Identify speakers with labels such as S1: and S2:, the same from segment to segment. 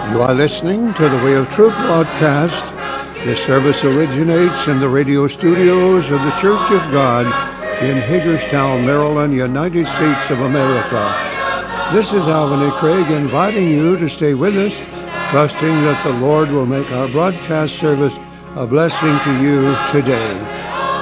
S1: You are listening to the Way of Truth broadcast. This service originates in the radio studios of the Church of God in Hagerstown, Maryland, United States of America. This is Alvin A. Craig inviting you to stay with us, trusting that the Lord will make our broadcast service a blessing to you today.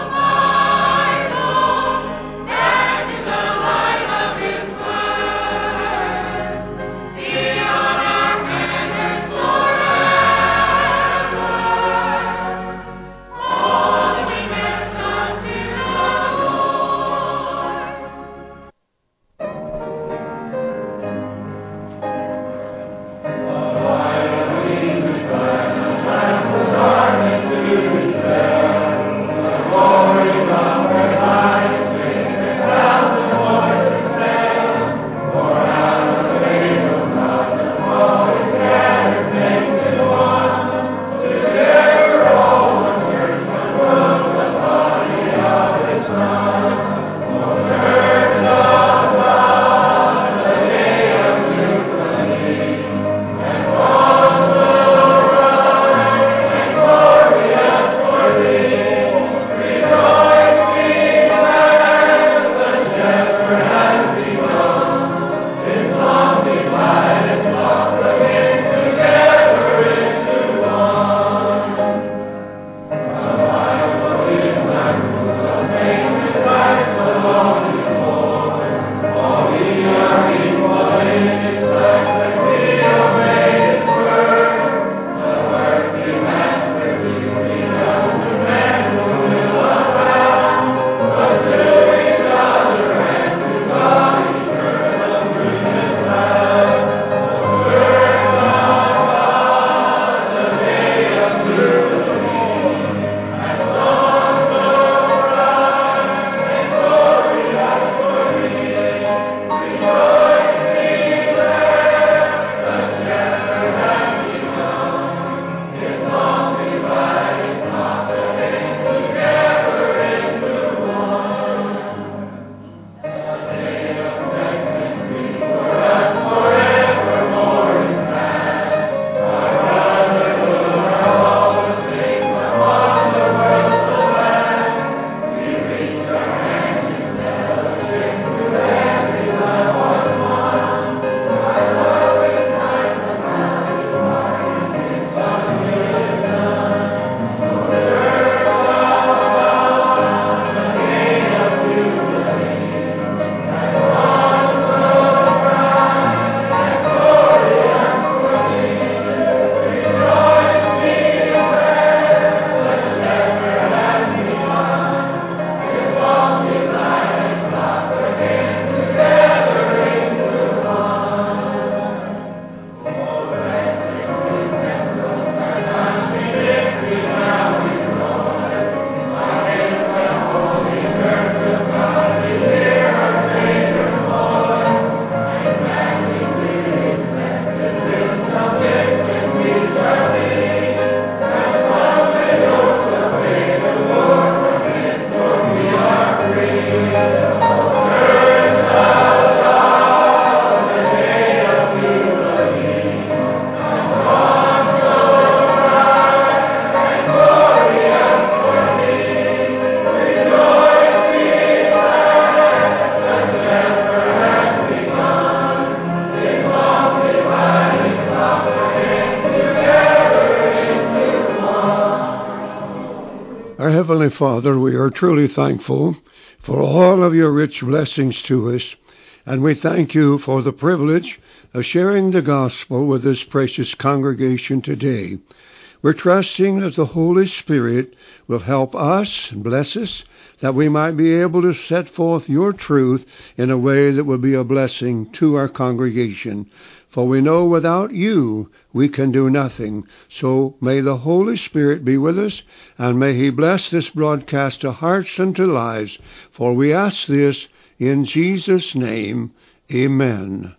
S1: Heavenly Father, we are truly thankful for all of your rich blessings to us, and we thank you for the privilege of sharing the gospel with this precious congregation today. We're trusting that the Holy Spirit will help us and bless us, that we might be able to set forth your truth in a way that will be a blessing to our congregation. For we know without you we can do nothing. So may the Holy Spirit be with us, and may he bless this broadcast to hearts and to lives. For we ask this in Jesus' name. Amen.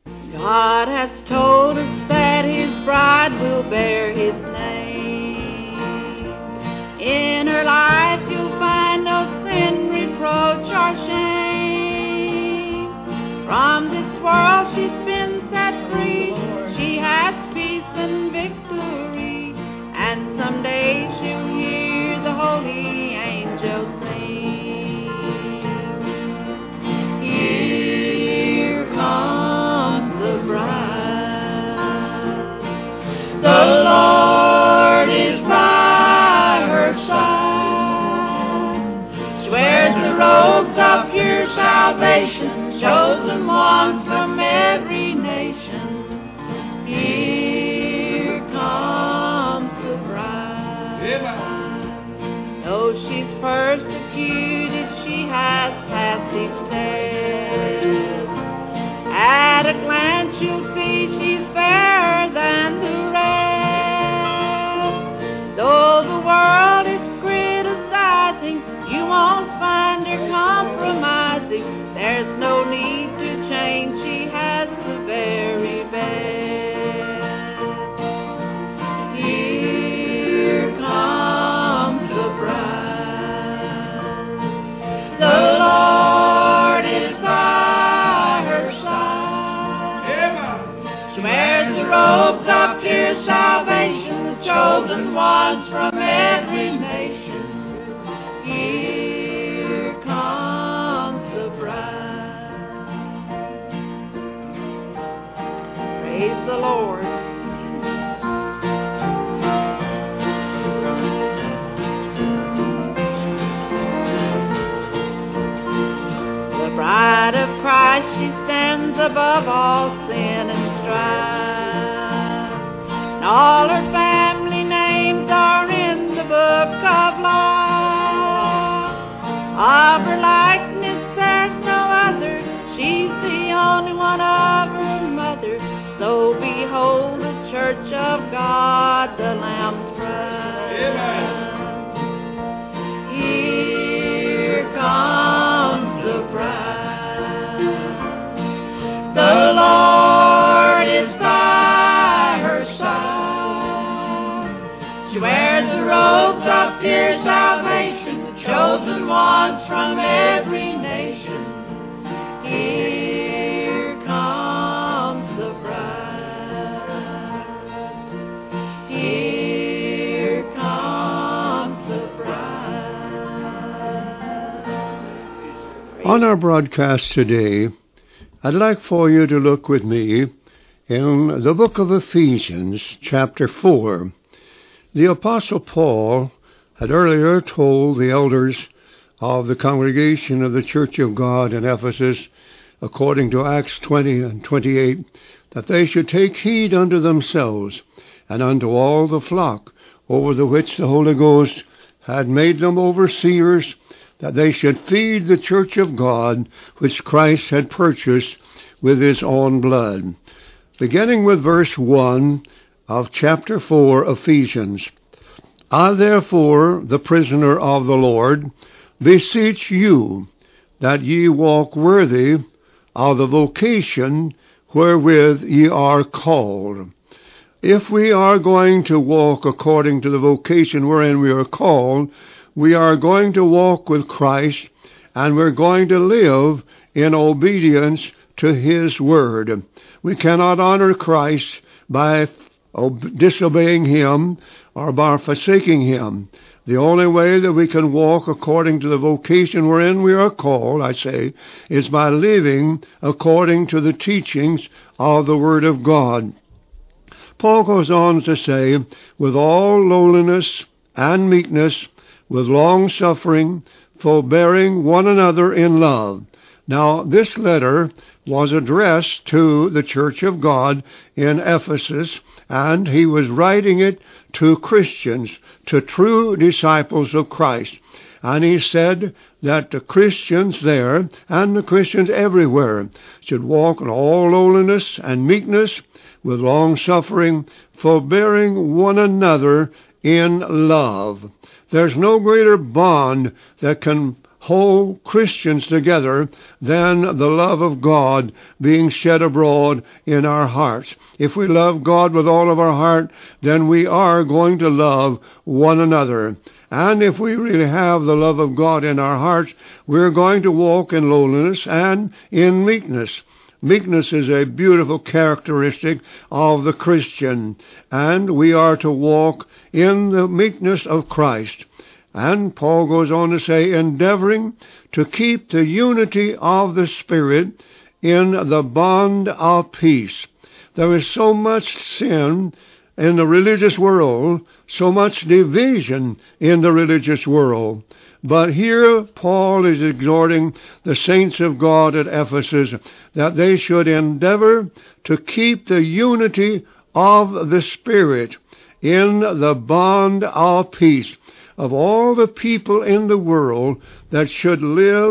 S2: God has told us that his bride will bear his name. In her life you'll find no sin, reproach, or shame. From this world she's been set free. She has peace and salvation, chosen ones from every nation. Here comes the bride.
S3: Amen.
S2: Though she's persecuted, she has passed each step. At a glance you'll see she's fairer than the rest. Though the world is criticizing, you won't find her compromising. There's no need to change, she has the very best. Here comes the bride. The Lord is by her side.
S3: Amen.
S2: She wears the robes of pure salvation, the chosen ones from every nation. Here comes the bride. Praise the Lord. The bride of Christ, she stands above all sin and strife. And all her family names are in the book of life. Of her likeness there's no other, she's the only one of her mother. So behold the church of God, the Lamb's bride.
S3: Amen.
S2: Here comes the bride. The Lord is by her side. She wears the robes of pure salvation, the chosen ones from every nation. Here comes the bride. Here comes the bride.
S1: On our broadcast today, I'd like for you to look with me in the book of Ephesians, chapter 4. The Apostle Paul had earlier told the elders of the congregation of the Church of God in Ephesus, according to Acts 20 and 28, that they should take heed unto themselves and unto all the flock over the which the Holy Ghost had made them overseers, that they should feed the church of God, which Christ had purchased with his own blood. Beginning with verse 1 of chapter 4, Ephesians. I therefore, the prisoner of the Lord, beseech you that ye walk worthy of the vocation wherewith ye are called. If we are going to walk according to the vocation wherein we are called, we are going to walk with Christ, and we're going to live in obedience to his word. We cannot honor Christ by disobeying him or by forsaking him. The only way that we can walk according to the vocation wherein we are called, I say, is by living according to the teachings of the Word of God. Paul goes on to say, with all lowliness and meekness, with long-suffering, forbearing one another in love. Now, this letter was addressed to the Church of God in Ephesus, and he was writing it to Christians, to true disciples of Christ. And he said that the Christians there, and the Christians everywhere, should walk in all lowliness and meekness, with long-suffering, forbearing one another in love. There's no greater bond that can hold Christians together than the love of God being shed abroad in our hearts. If we love God with all of our heart, then we are going to love one another. And if we really have the love of God in our hearts, we're going to walk in lowliness and in meekness. Meekness is a beautiful characteristic of the Christian, and we are to walk in the meekness of Christ. And Paul goes on to say, endeavoring to keep the unity of the Spirit in the bond of peace. There is so much sin in the religious world, so much division in the religious world. But here Paul is exhorting the saints of God at Ephesus that they should endeavor to keep the unity of the Spirit in the bond of peace. Of all the people in the world that should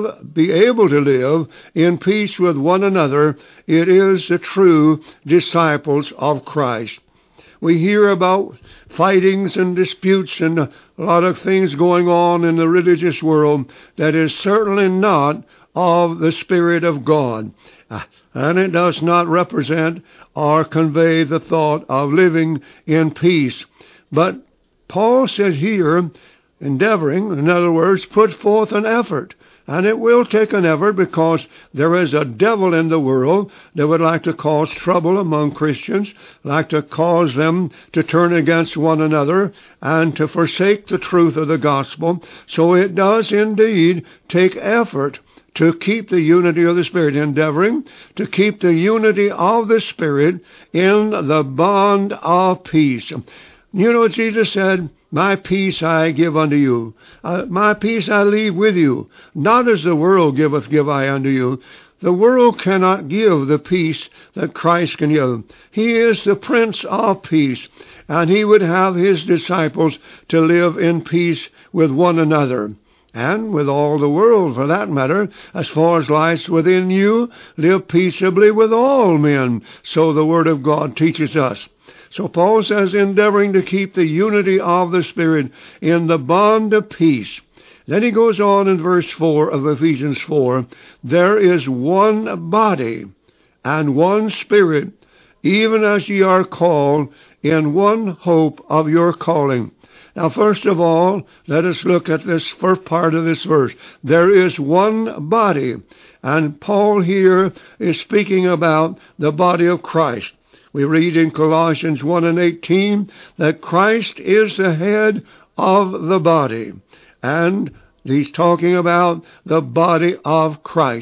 S1: be able to live in peace with one another, it is the true disciples of Christ. We hear about fightings and disputes and a lot of things going on in the religious world that is certainly not of the Spirit of God. And it does not represent or convey the thought of living in peace. But Paul says here, endeavoring, in other words, put forth an effort. And it will take an effort because there is a devil in the world that would like to cause trouble among Christians, like to cause them to turn against one another and to forsake the truth of the gospel. So it does indeed take effort to keep the unity of the Spirit, endeavoring to keep the unity of the Spirit in the bond of peace. You know, Jesus said, "My peace I give unto you. My peace I leave with you. Not as the world giveth, give I unto you." The world cannot give the peace that Christ can give. He is the Prince of Peace, and He would have His disciples to live in peace with one another. And with all the world, for that matter, as far as lies within you, live peaceably with all men. So the Word of God teaches us. So Paul says, endeavoring to keep the unity of the Spirit in the bond of peace. Then he goes on in verse 4 of Ephesians 4, there is one body and one Spirit, even as ye are called in one hope of your calling. Now, first of all, let us look at this first part of this verse. There is one body, and Paul here is speaking about the body of Christ. We read in Colossians 1:18 that Christ is the head of the body. And he's talking about the body of Christ.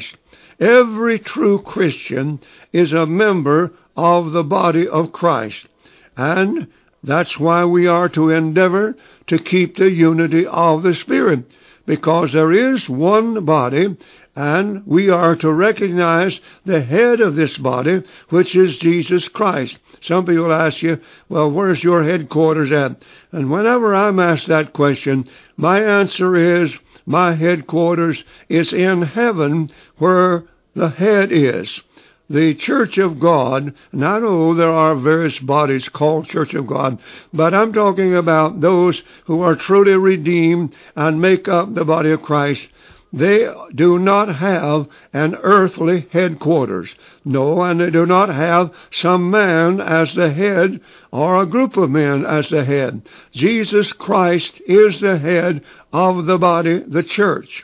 S1: Every true Christian is a member of the body of Christ. And that's why we are to endeavor to keep the unity of the Spirit. Because there is one body, and we are to recognize the head of this body, which is Jesus Christ. Some people ask you, well, where's your headquarters at? And whenever I'm asked that question, my answer is, my headquarters is in heaven where the head is. The Church of God, and I know there are various bodies called Church of God, but I'm talking about those who are truly redeemed and make up the body of Christ. They do not have an earthly headquarters. No, and they do not have some man as the head or a group of men as the head. Jesus Christ is the head of the body, the church.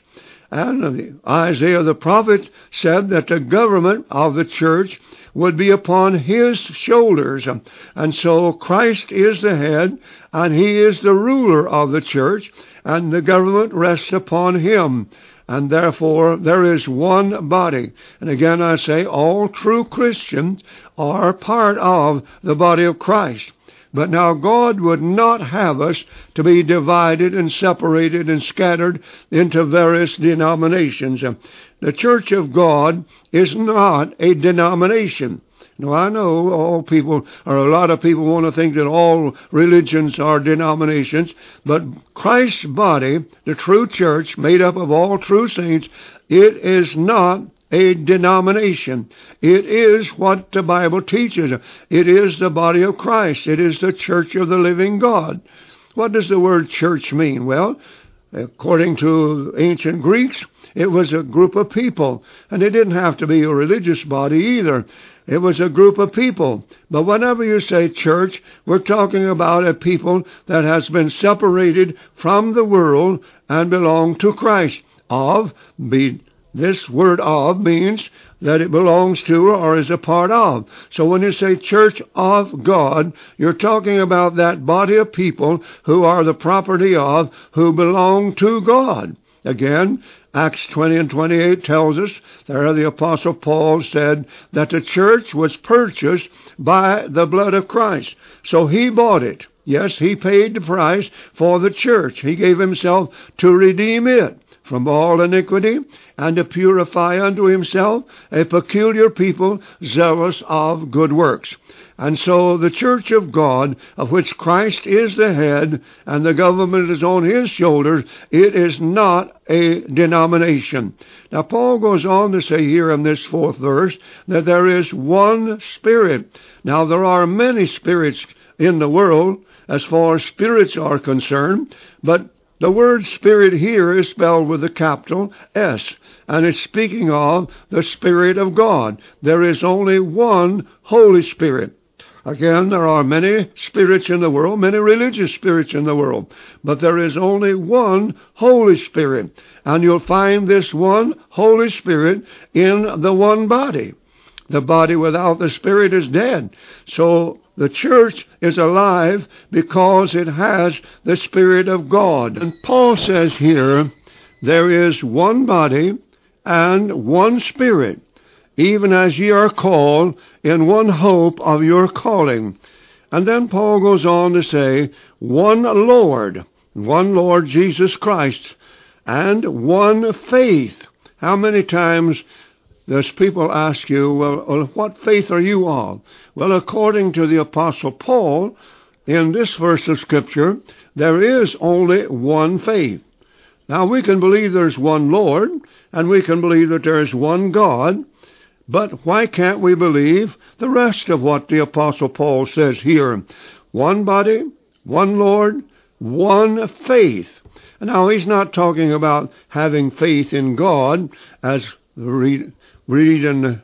S1: And Isaiah the prophet said that the government of the church would be upon His shoulders. And so Christ is the head, and He is the ruler of the church, and the government rests upon Him. And therefore there is one body. And again I say, all true Christians are part of the body of Christ. But now God would not have us to be divided and separated and scattered into various denominations. The Church of God is not a denomination. Now, I know a lot of people want to think that all religions are denominations, but Christ's body, the true church, made up of all true saints, it is not a denomination. It is what the Bible teaches. It is the body of Christ. It is the church of the living God. What does the word church mean? Well, according to ancient Greeks, it was a group of people, and it didn't have to be a religious body either. It was a group of people. But whenever you say church, we're talking about a people that has been separated from the world and belong to Christ. This word of means that it belongs to or is a part of. So when you say church of God, you're talking about that body of people who are the property of, who belong to God. Again, Acts 20 and 28 tells us, there the Apostle Paul said that the church was purchased by the blood of Christ. So He bought it. Yes, He paid the price for the church. He gave Himself to redeem it from all iniquity, and to purify unto Himself a peculiar people, zealous of good works. And so the church of God, of which Christ is the head, and the government is on His shoulders, it is not a denomination. Now Paul goes on to say here in this 4th verse that there is one Spirit. Now there are many spirits in the world as far as spirits are concerned, but the word Spirit here is spelled with a capital S, and it's speaking of the Spirit of God. There is only one Holy Spirit. Again, there are many spirits in the world, many religious spirits in the world, but there is only one Holy Spirit, and you'll find this one Holy Spirit in the one body. The body without the Spirit is dead. So the church is alive because it has the Spirit of God. And Paul says here, there is one body and one Spirit, even as ye are called in one hope of your calling. And then Paul goes on to say, one Lord Jesus Christ, and one faith. How many times does people ask you, well, what faith are you of? Well, according to the Apostle Paul, in this verse of Scripture, there is only one faith. Now, we can believe there's one Lord, and we can believe that there is one God, but why can't we believe the rest of what the Apostle Paul says here? One body, one Lord, one faith. Now, he's not talking about having faith in God, as read in the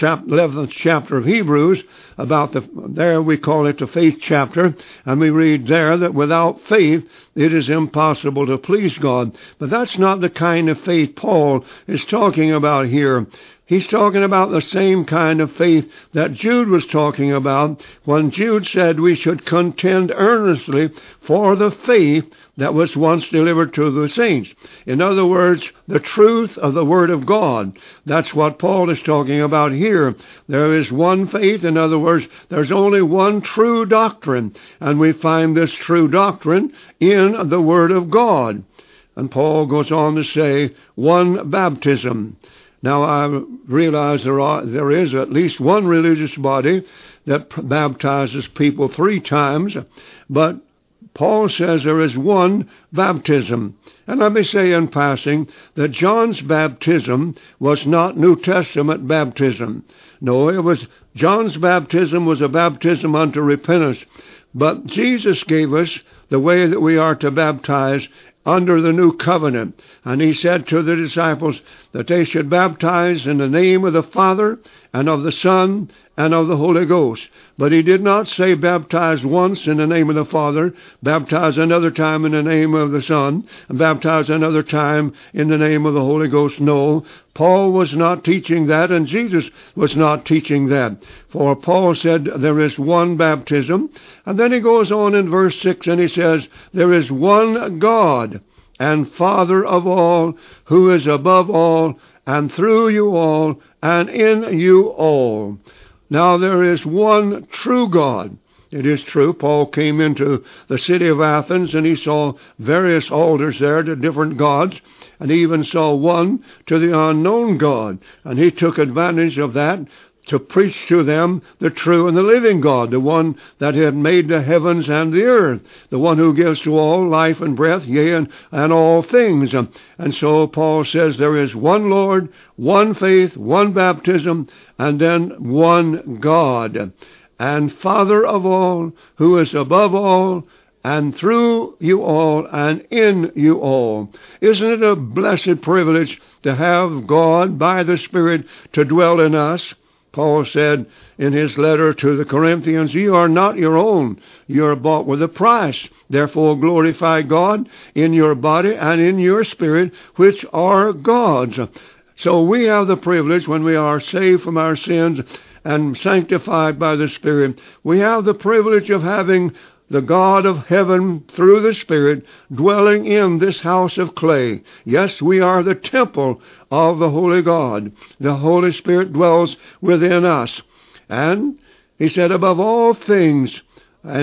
S1: 11th chapter of Hebrews, about there we call it the faith chapter, and we read there that without faith it is impossible to please God. But that's not the kind of faith Paul is talking about here. He's talking about the same kind of faith that Jude was talking about when Jude said we should contend earnestly for the faith that was once delivered to the saints. In other words, the truth of the Word of God. That's what Paul is talking about here. There is one faith. In other words, there's only one true doctrine, and we find this true doctrine in the Word of God. And Paul goes on to say, one baptism. Now, I realize there is at least one religious body that baptizes people 3 times, but Paul says there is one baptism. And let me say in passing that John's baptism was not New Testament baptism. No, John's baptism was a baptism unto repentance. But Jesus gave us the way that we are to baptize under the new covenant. And he said to the disciples that they should baptize in the name of the Father and of the Son and of the Holy Ghost. But he did not say baptize once in the name of the Father, baptize another time in the name of the Son, and baptize another time in the name of the Holy Ghost. No, Paul was not teaching that, and Jesus was not teaching that. For Paul said there is one baptism, and then he goes on in verse 6 and he says, there is one God and Father of all, who is above all, and through you all, and in you all. Now there is one true God. It is true, Paul came into the city of Athens and he saw various altars there to different gods, and he even saw one to the unknown God. And he took advantage of that to preach to them the true and the living God, the one that had made the heavens and the earth, the one who gives to all life and breath, yea, and all things. And so Paul says there is one Lord, one faith, one baptism, and then one God, and Father of all, who is above all, and through you all, and in you all. Isn't it a blessed privilege to have God by the Spirit to dwell in us? Paul said in his letter to the Corinthians, ye are not your own, you are bought with a price. Therefore glorify God in your body and in your spirit, which are God's. So we have the privilege, when we are saved from our sins and sanctified by the Spirit, we have the privilege of having the God of heaven, through the Spirit, dwelling in this house of clay. Yes, we are the temple of the Holy God. The Holy Spirit dwells within us. And he said, above all things, and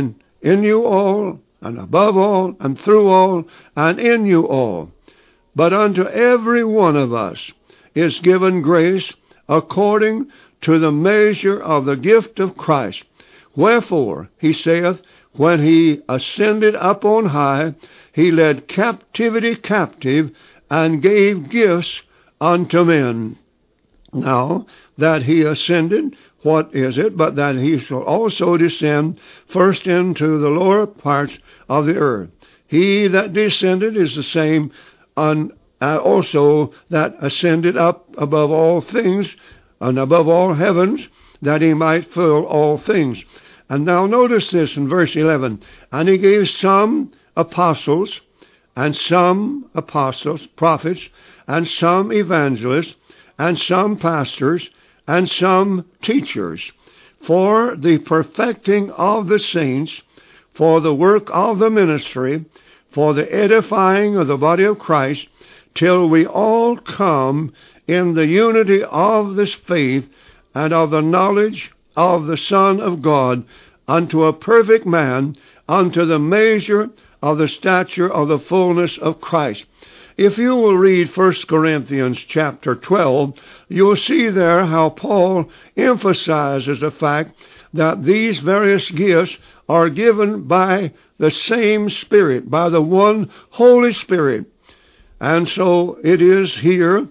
S1: in you all, and above all, and through all, and in you all. But unto every one of us is given grace according to the measure of the gift of Christ. Wherefore, he saith, when he ascended up on high, he led captivity captive, and gave gifts unto men. Now, that he ascended, what is it but that he shall also descend first into the lower parts of the earth? He that descended is the same also that ascended up above all things, and above all heavens, that he might fill all things. And now notice this in verse 11. And he gave some apostles, and some prophets, and some evangelists, and some pastors, and some teachers, for the perfecting of the saints, for the work of the ministry, for the edifying of the body of Christ, till we all come in the unity of this faith and of the knowledge of the Son of God, unto a perfect man, unto the measure of the stature of the fullness of Christ. If you will read 1 Corinthians chapter 12, you'll see there how Paul emphasizes the fact that these various gifts are given by the same Spirit, by the one Holy Spirit. And so it is here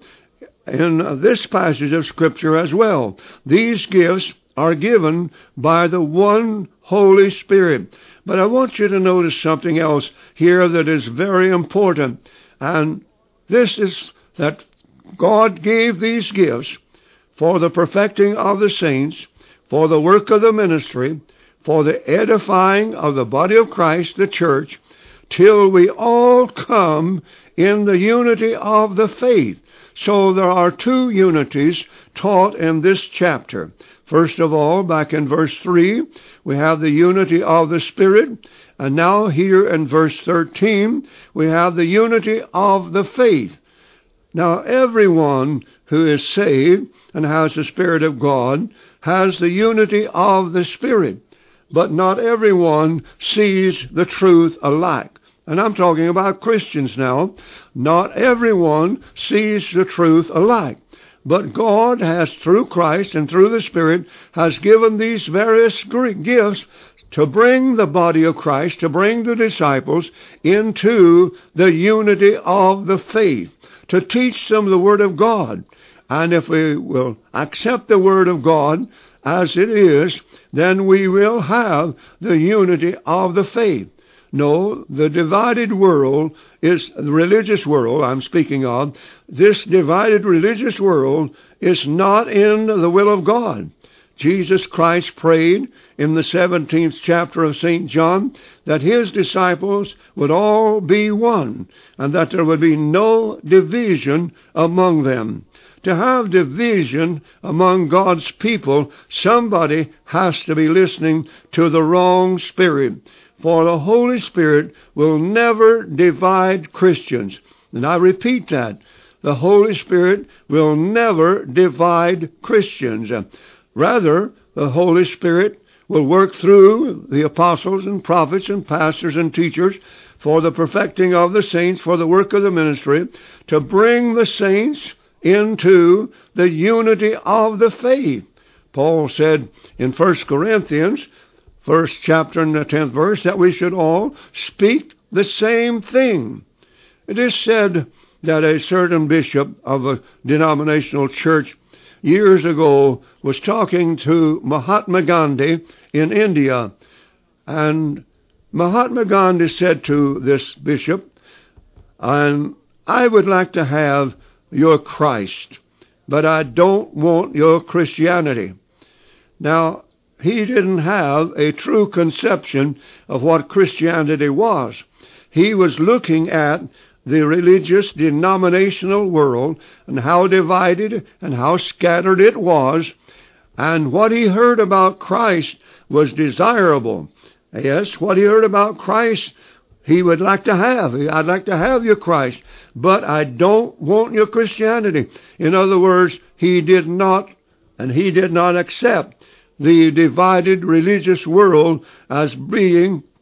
S1: in this passage of Scripture as well. These gifts are given by the one Holy Spirit. But I want you to notice something else here that is very important. And this is that God gave these gifts for the perfecting of the saints, for the work of the ministry, for the edifying of the body of Christ, the church, till we all come in the unity of the faith. So there are two unities taught in this chapter. First of all, back in verse 3, we have the unity of the Spirit. And now here in verse 13, we have the unity of the faith. Now everyone who is saved and has the Spirit of God has the unity of the Spirit. But not everyone sees the truth alike. And I'm talking about Christians now. Not everyone sees the truth alike. But God has, through Christ and through the Spirit, has given these various gifts to bring the body of Christ, to bring the disciples into the unity of the faith, to teach them the Word of God. And if we will accept the Word of God as it is, then we will have the unity of the faith. No, the divided world is the religious world I'm speaking of. This divided religious world is not in the will of God. Jesus Christ prayed in the 17th chapter of St. John that his disciples would all be one, and that there would be no division among them. To have division among God's people, somebody has to be listening to the wrong spirit. For the Holy Spirit will never divide Christians. And I repeat that. The Holy Spirit will never divide Christians. Rather, the Holy Spirit will work through the apostles and prophets and pastors and teachers for the perfecting of the saints, for the work of the ministry, to bring the saints into the unity of the faith. Paul said in 1 Corinthians, first chapter and the 10th verse, that we should all speak the same thing. It is said that a certain bishop of a denominational church years ago was talking to Mahatma Gandhi in India. And Mahatma Gandhi said to this bishop, I would like to have your Christ, but I don't want your Christianity. Now, he didn't have a true conception of what Christianity was. He was looking at the religious denominational world and how divided and how scattered it was, and what he heard about Christ was desirable. Yes, what he heard about Christ he would like to have. I'd like to have your Christ, but I don't want your Christianity. In other words, he did not accept the divided religious world as being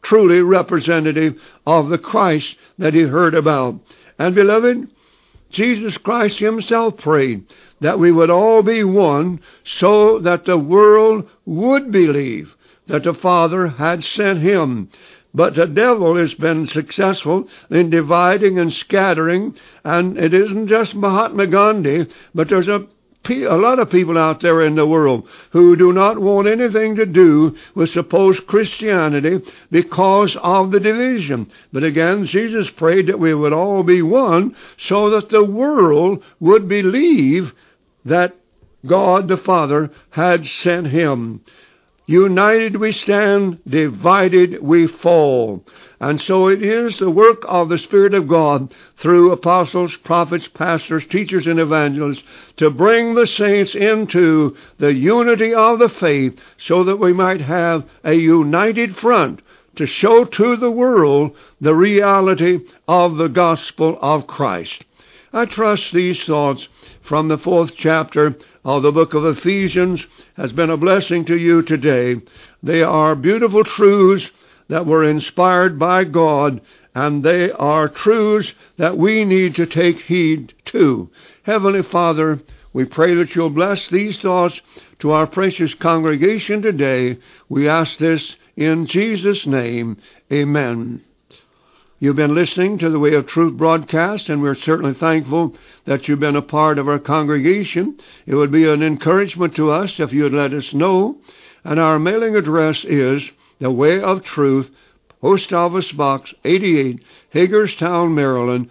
S1: truly representative of the Christ that he heard about. And beloved, Jesus Christ himself prayed that we would all be one so that the world would believe that the Father had sent him. But the devil has been successful in dividing and scattering, and it isn't just Mahatma Gandhi, but there's a lot of people out there in the world who do not want anything to do with supposed Christianity because of the division. But again, Jesus prayed that we would all be one so that the world would believe that God the Father had sent him. United we stand, divided we fall. And so it is the work of the Spirit of God through apostles, prophets, pastors, teachers, and evangelists to bring the saints into the unity of the faith so that we might have a united front to show to the world the reality of the gospel of Christ. I trust these thoughts from the 4th chapter of the book of Ephesians has been a blessing to you today. They are beautiful truths that were inspired by God, and they are truths that we need to take heed to. Heavenly Father, we pray that you'll bless these thoughts to our precious congregation today. We ask this in Jesus' name. Amen. You've been listening to the Way of Truth broadcast, and we're certainly thankful that you've been a part of our congregation. It would be an encouragement to us if you'd let us know. And our mailing address is The Way of Truth, Post Office Box 88, Hagerstown, Maryland,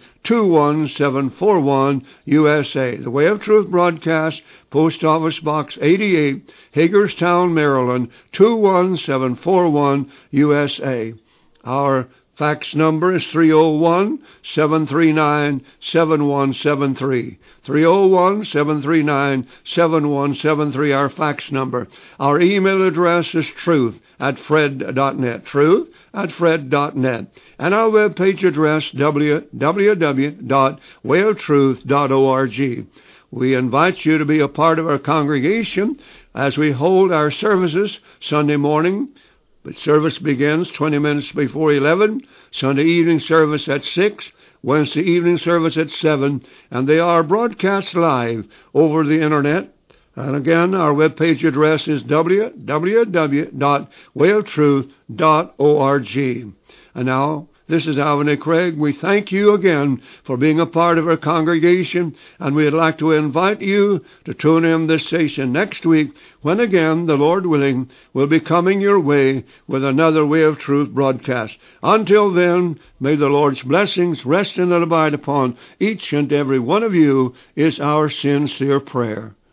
S1: 21741, USA. The Way of Truth broadcast, Post Office Box 88, Hagerstown, Maryland, 21741, USA. Our fax number is 301-739-7173. 301-739-7173, our fax number. Our email address is truth@fred.net. Truth@fred.net. And our webpage address, www.wayoftruth.org. We invite you to be a part of our congregation as we hold our services Sunday morning. The service begins 20 minutes before 11, Sunday evening service at 6, Wednesday evening service at 7, and they are broadcast live over the Internet. And again, our webpage address is www.wayoftruth.org. And now, this is Alvin A. Craig. We thank you again for being a part of our congregation, and we'd like to invite you to tune in this station next week when again, the Lord willing, we'll be coming your way with another Way of Truth broadcast. Until then, may the Lord's blessings rest and abide upon each and every one of you is our sincere prayer.